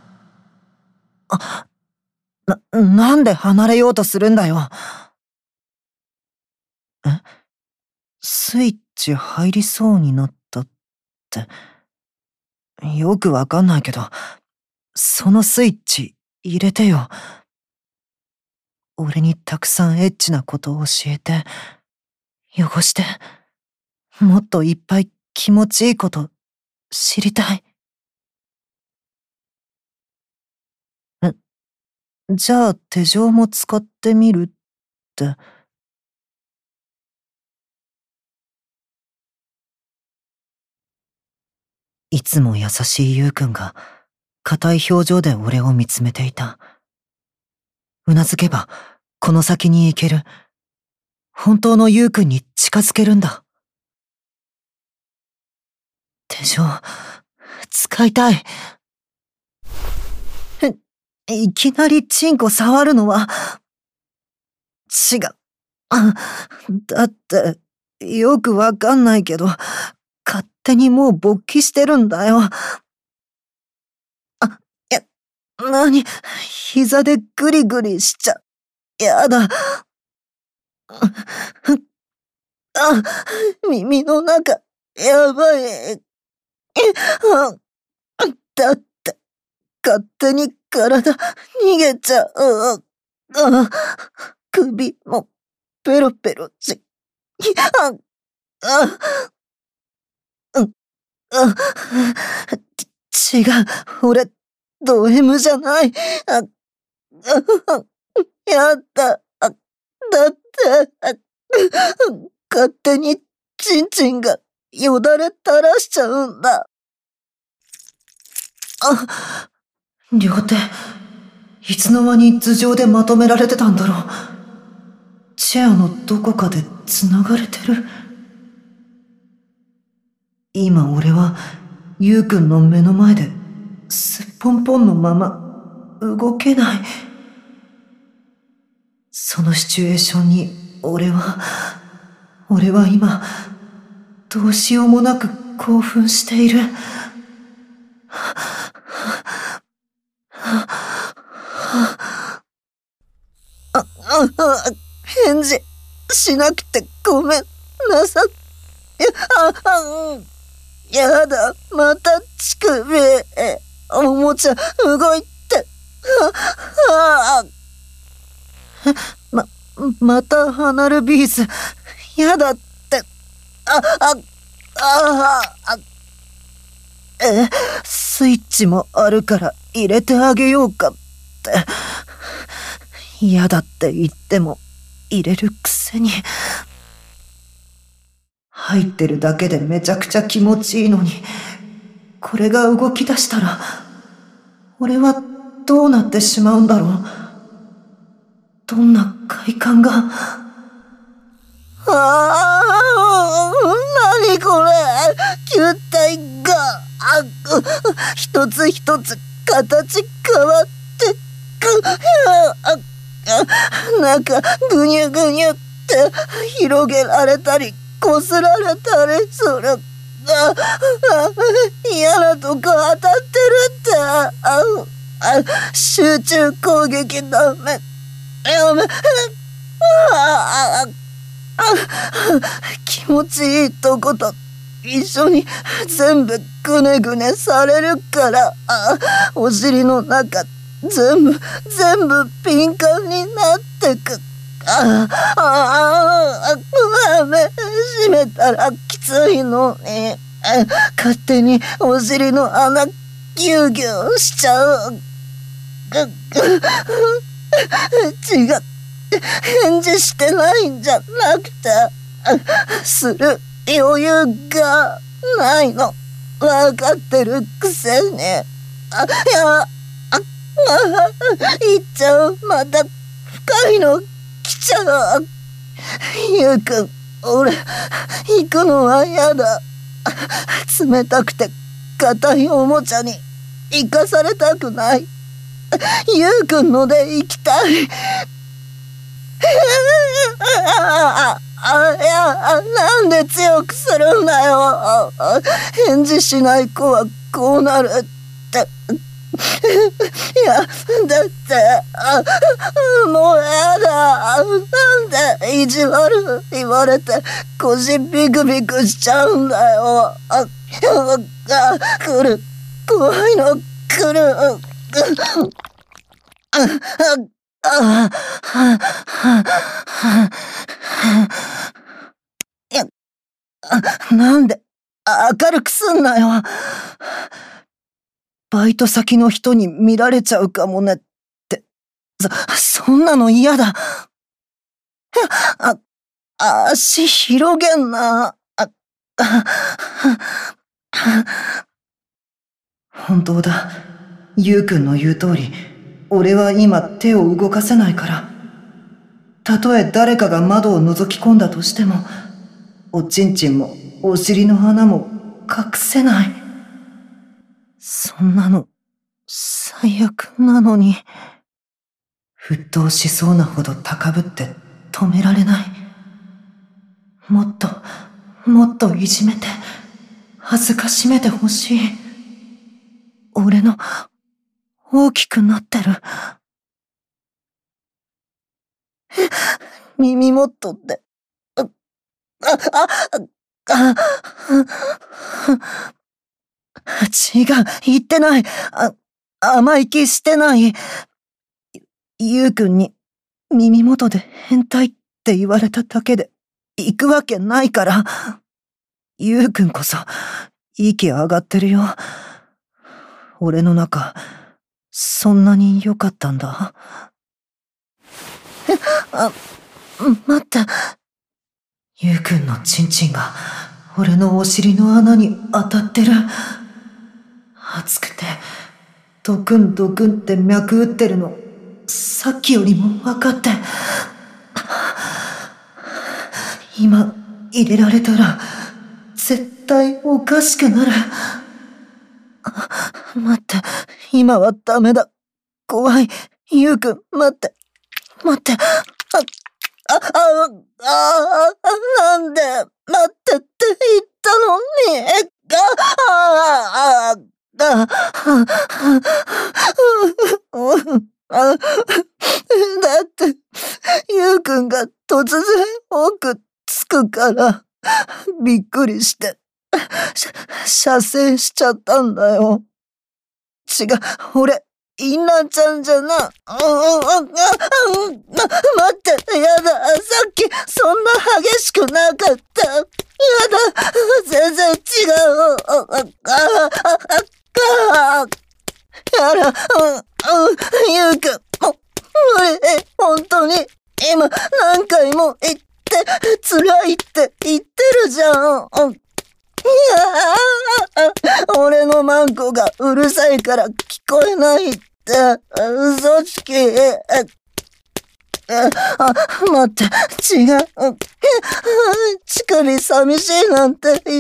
あ、な、なんで離れようとするんだよ。え？スイッチ入りそうになったって。よくわかんないけど、 そのスイッチ入れてよ。俺にたくさんエッチなことを教えて、汚して、もっといっぱい気持ちいいこと知りたい。え、じゃあ手錠も使ってみるって。いつも優しいゆうくんが硬い表情で俺を見つめていた。うなずけばこの先に行ける。本当のゆうくんに近づけるんだ。手錠、使いたい。いきなりチンコ触るのは、違う。あ、だって、よくわかんないけど、勝手にもう勃起してるんだよ。あ、や、なに、膝でグリグリしちゃ、やだ。あ、耳の中、やばい。だって、勝手に体逃げちゃう。あ、首もペロペロし、あ、あ、うん、あ、ち違う、俺、ド M じゃない。あ、あ、やだ、あ、だって、あ、勝手にチンチンがよだれ垂らしちゃうんだ。あ、両手、いつの間に頭上でまとめられてたんだろう。チェアのどこかで繋がれてる。今俺は、ゆうくんの目の前で、すっぽんぽんのまま、動けない。そのシチュエーションに、俺は、俺は今、どうしようもなく興奮している。あ、あ、返事しなくてごめんなさい。あ、あ、やだ、また乳首。おもちゃ動いて。あ、あ、ま、また離るビーズ。やだって。あ、あ、あ、あ、え、スイッチもあるから入れてあげようかって。嫌だって言っても入れるくせに。入ってるだけでめちゃくちゃ気持ちいいのに、これが動き出したら、俺はどうなってしまうんだろう。どんな快感が。ああ、なにこれ、球体が、あ、一つ一つ形変わってく。あ、なんかぐにゅぐにゅって広げられたりこすられたりする。あ、あ、嫌なとこ当たってるって。あ、あ、集中攻撃ダメ。やめ。あ、あ、あ、気持ちいいとこと一緒に全部ぐねぐねされるから。あ、お尻の中全部全部敏感になってく。ああ、ああ、ダメ、閉めたらきついのに。勝手にお尻の穴ギュギュしちゃう。ぐぐ違う、返事してないんじゃなくて、する余裕がないの分かってるくせに。あ、いや、あ、行っちゃう。また深いの来ちゃう。ゆうくん、俺行くのはやだ。冷たくて硬いおもちゃに生かされたくない。ゆうくんので行きたい。あ、あ、いや、なんで強くするんだよ。返事しない子はこうなるって。いや、だって、あ、もうやだ。なんで意地悪言われて腰ビクビクしちゃうんだよ。あ、あ、来る。怖いの来る。 なんで明るくすんなよ。バイト先の人に見られちゃうかもねって。そ、そんなの嫌だ。あ、足広げんな。あ、本当だ。ゆうくんの言う通り、俺は今手を動かせないから。たとえ誰かが窓を覗き込んだとしても、おちんちんもお尻の穴も隠せない。そんなの、最悪なのに。沸騰しそうなほど高ぶって止められない。もっと、もっといじめて、恥ずかしめてほしい。俺の、大きくなってる。耳元で、あ、あ、あ、あ、違う、言ってない。あ、甘い気してない。ゆうくんに耳元で変態って言われただけで行くわけないから。ゆうくんこそ息上がってるよ。俺の中、そんなに良かったんだ。あ、待って。ゆうくんのチンチンが俺のお尻の穴に当たってる。熱くてドクンドクンって脈打ってるのさっきよりも分かって。今入れられたら絶対おかしくなる。待って、今はダメだ。怖い。ゆうくん、待って待って。ああ、あ、あ、あ、なんで、待ってって言ったのに、あ、あ、あ、あ、あ、だって、ゆうくんが突然奥つくから、びっくりして、射精しちゃったんだよ。違う、俺、インナーちゃんじゃな。あ、あ、あ、あ、待って、やだ。さっき、そんな激しくなかった。やだ。全然違う。あ、あ、あ、あ、あ、やだ。うん、うん、ゆうくん、もう、無理、本当に。今、何回も言って、辛いって言ってるじゃん。うん、いやー、俺のマンコがうるさいから聞こえないって、嘘つき。あ、待って、違う。乳首寂しいなんて言って、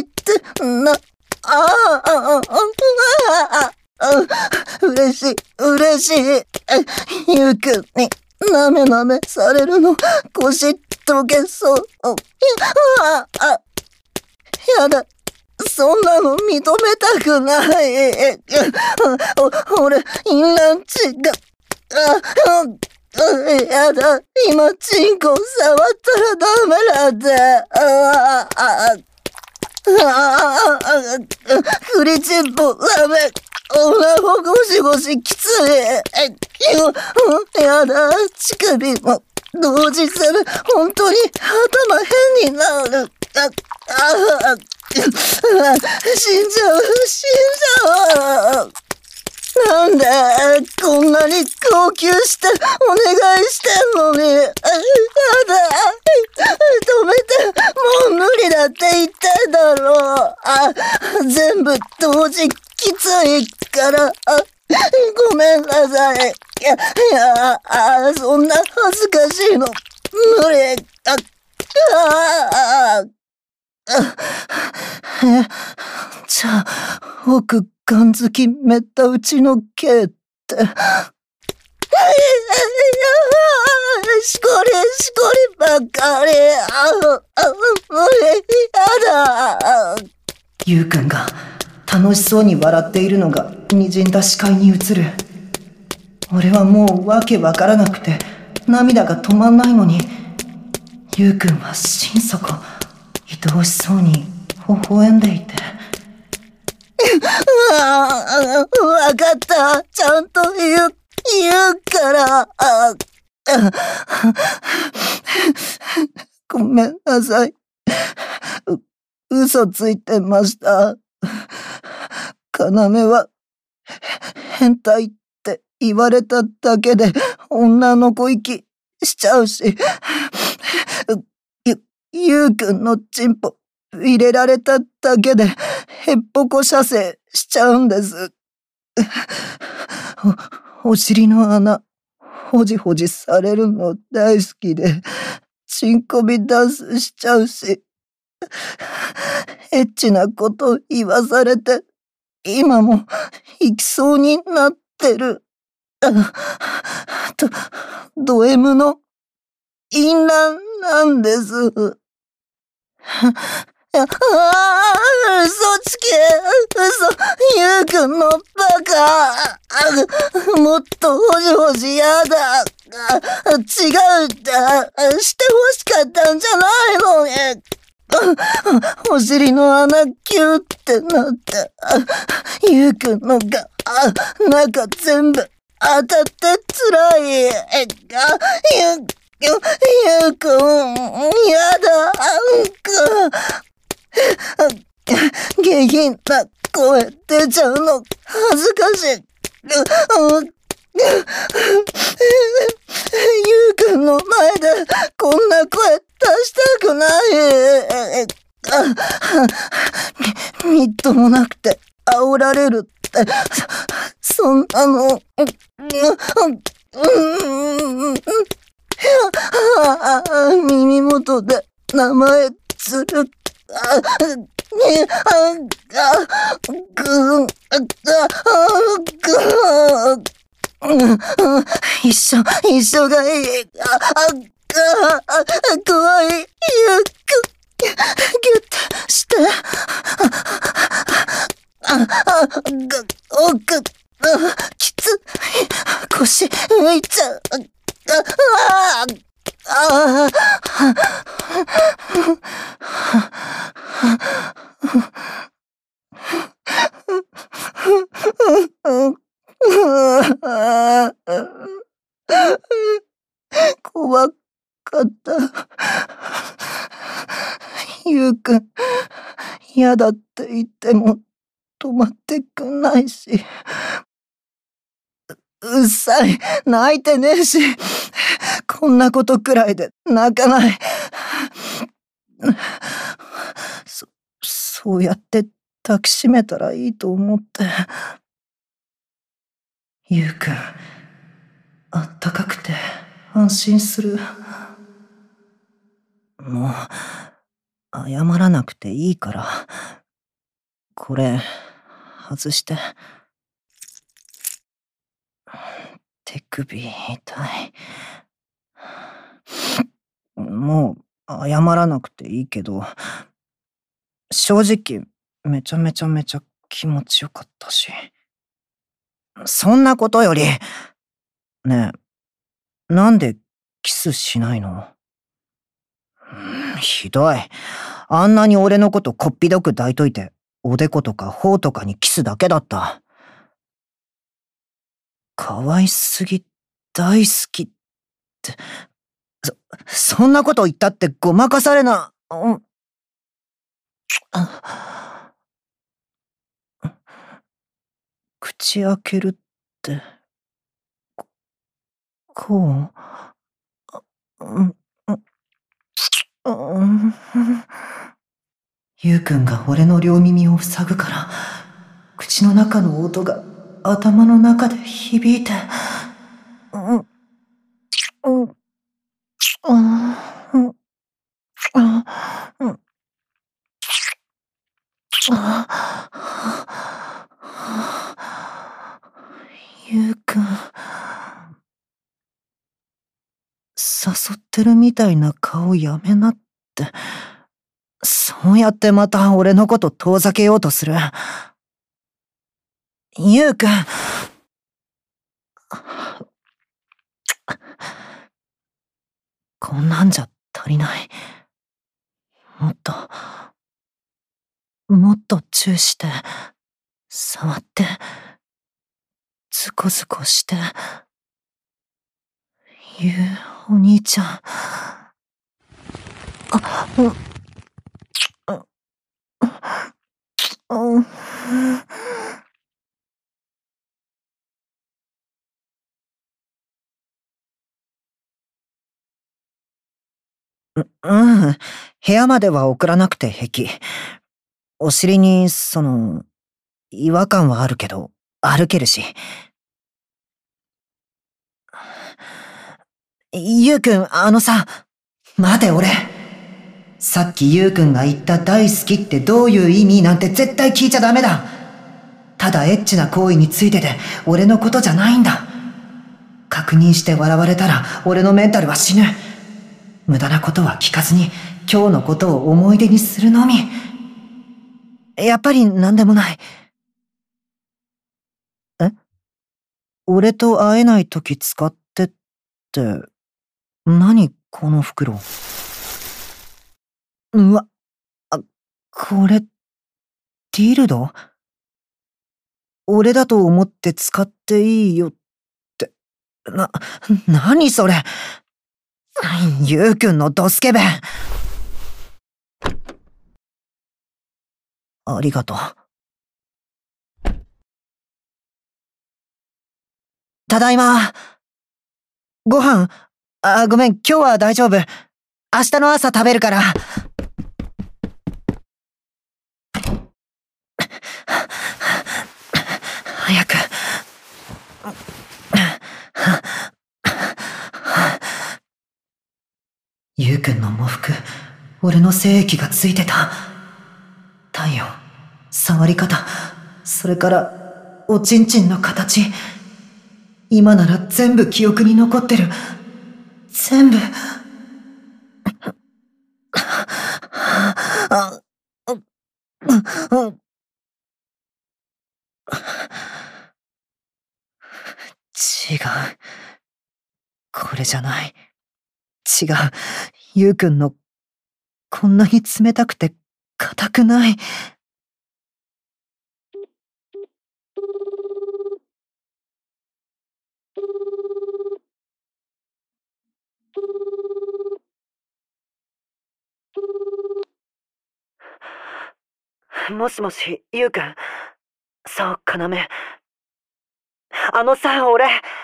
な、ああ、ああ、ああ、嬉しい、嬉しい。ゆうくんに、なめなめされるの、腰溶けそう。ああ、やだ。そんなの認めたくない。お、俺、インナーチが、あ、やだ。今、チンコ触ったらダメだって。ああ、ああ、クリチンポダメ。女もゴシゴシきつい。やだ。乳首も同時する。本当に頭変になる。ああ、死んじゃう、死んじゃう。なんで、こんなに号泣してお願いしてんのに。やだ。止めて、もう無理だって言ってんだろう。あ、全部同時きついから。あ、ごめんなさい。いや、いや、あ、そんな恥ずかしいの。無理。あ、あ、あ、え、じゃあ、奥ガン好きめった打ちの刑って。しこり、しこりばっかり。あ、あ、無理、やだ。ゆうくんが楽しそうに笑っているのが滲んだ視界に映る。俺はもうわけわからなくて涙が止まんないのに、ゆうくんは心底愛おしそうに微笑んでいて。 ああ、わかった。ちゃんと言う、言うから。ああ、ごめんなさい。う、嘘ついてました。要は、変態って言われただけで女の子行きしちゃうし、ゆ、ゆうくんのチンポ入れられただけでへっぽこ射精しちゃうんです。お、お尻の穴、ほじほじされるの大好きで、チンコビダンスしちゃうし、エッチなこと言わされて、今も行きそうになってる。と、ド M の淫乱なんです。ああ、嘘つけ、嘘、ゆうくんのバカ。もっとほじほじやだ。違うんだ。してほしかったんじゃないのね。お尻の穴キューってなって、ゆうくんのが、中全部当たってつらい。ゆう、ゆ、ゆうくん、やだ、下品な声出ちゃうの恥ずかしい。ゆうくんの前でこんな声出したくない。み、みっともなくて煽られるって、そんなの、耳元で名前つる、あ、ね、あ、あ、ぐん、あ、ぐん、一緒、一緒がいい。あ、あ、あ、怖い。ゆっく、ぎゅってして。あ、あ、ぐ、おく、きつ、腰浮いちゃう。あ、あ、怖かった。ゆうくん、嫌だって言っても止まってくんないし。うっさい、泣いてねえし。こんなことくらいで泣かない。そ、そうやって抱きしめたらいいと思って。ゆうくん、あったかくて安心する。もう、謝らなくていいから。これ、外して。手首痛い。もう、謝らなくていいけど、正直、めちゃめちゃめちゃ気持ちよかったし。そんなことより、ねえ、なんでキスしないの？ひどい。あんなに俺のことこっぴどく抱いといて、おでことか頬とかにキスだけだった。可愛すぎ、大好きって、そ、そんなこと言ったってごまかされな、うん、口開けるって、こう、うん、うん、ゆうくんが俺の両耳を塞ぐから、口の中の音が頭の中で響いて、うん、うん、うん、うん、うん、ゆうくん、誘ってるみたいな顔やめなって。そうやってまた俺のこと遠ざけようとする。ゆうくん。こんなんじゃ足りない。もっと、もっとチューして、 触って、ズコズコして。ゆうお兄ちゃん。あ、うん、うん、うん、部屋までは送らなくて平気。お尻に、その、違和感はあるけど、歩けるし。ゆうくん、あのさ、待て俺。さっきゆうくんが言った大好きってどういう意味なんて絶対聞いちゃダメだ。ただエッチな行為についてて俺のことじゃないんだ。確認して笑われたら俺のメンタルは死ぬ。無駄なことは聞かずに今日のことを思い出にするのみ。やっぱり何でもない。え？俺と会えないとき使ってって、何この袋。うわ、あ、これ、ディルド？俺だと思って使っていいよって、な、何それ。ゆうくんのドスケベ。ありがとう。ただいま。ご飯、あ、ごめん、今日は大丈夫。明日の朝食べるから。早く。ゆうくんの喪服、俺の精液がついてた。体温、触り方、それから、おちんちんの形。今なら全部記憶に残ってる。全部。あ、う、う、違う。これじゃない。違う。ゆうくんの、こんなに冷たくて、硬くない。もしもし、ゆうくん。そう、要。あのさ、俺、